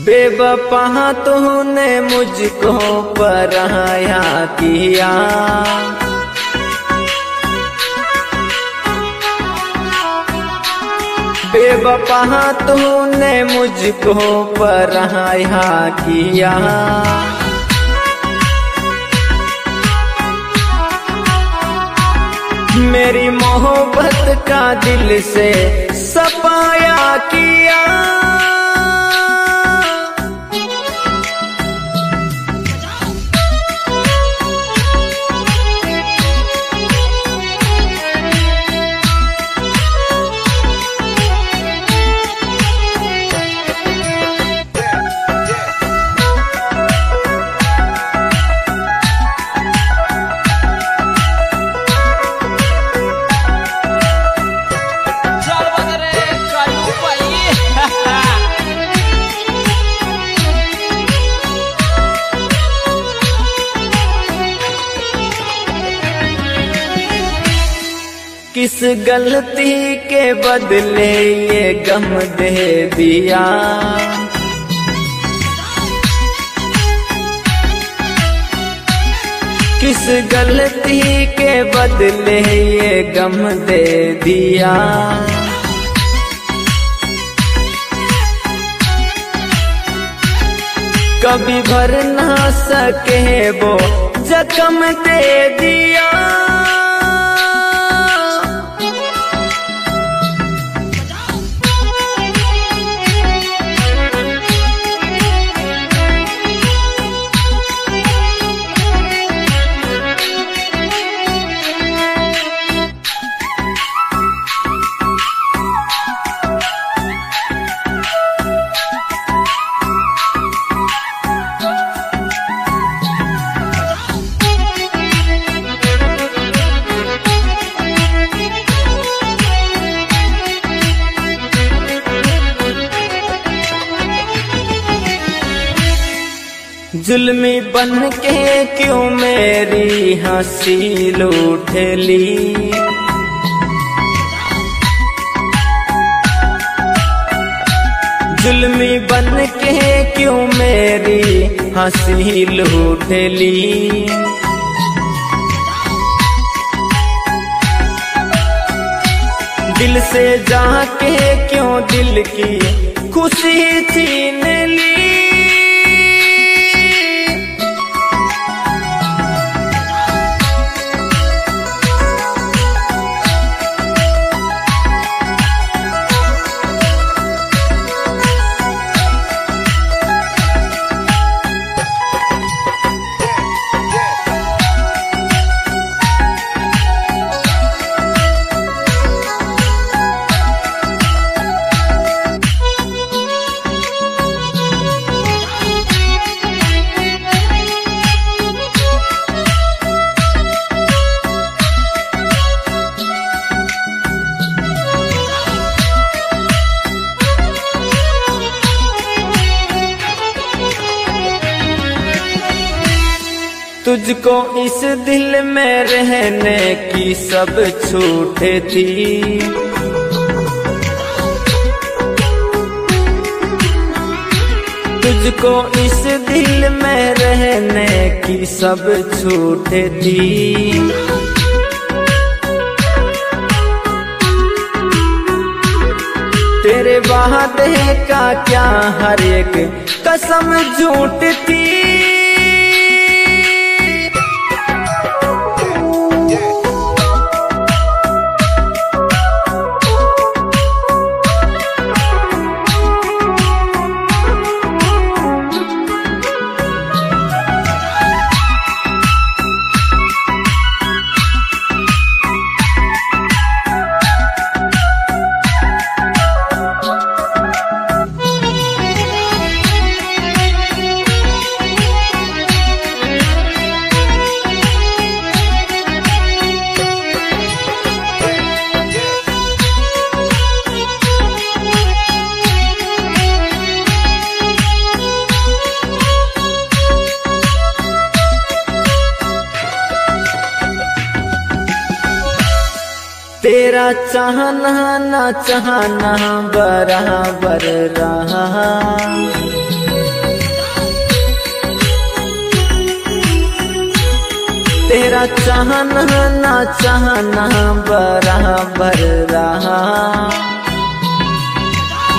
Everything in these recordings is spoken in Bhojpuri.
बेवफा तूने मुझको पराया किया, बेवफा तूने मुझको पराया किया। मेरी मोहब्बत का दिल से सफाया किया। किस गलती के बदले ये गम दे दिया, किस गलती के बदले ये गम दे दिया। कभी भर ना सके वो जख्म दे दिया। जुल्मी बन के क्यों मेरी हंसी लूट ली, जुल्मी बन के क्यों मेरी हंसी लूट ली। दिल से जाके क्यों दिल की खुशी छीन ली। तुझको इस दिल में रहने की सब छूट थी, तुझको इस दिल में रहने की सब छूट थी। तेरे वादे का क्या हर एक कसम झूठ थी। तेरा चाहना ना चाहना बराबर रहा, तेरा चाहना ना चाहना बराबर रहा।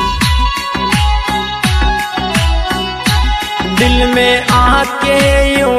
दिल में आके यूं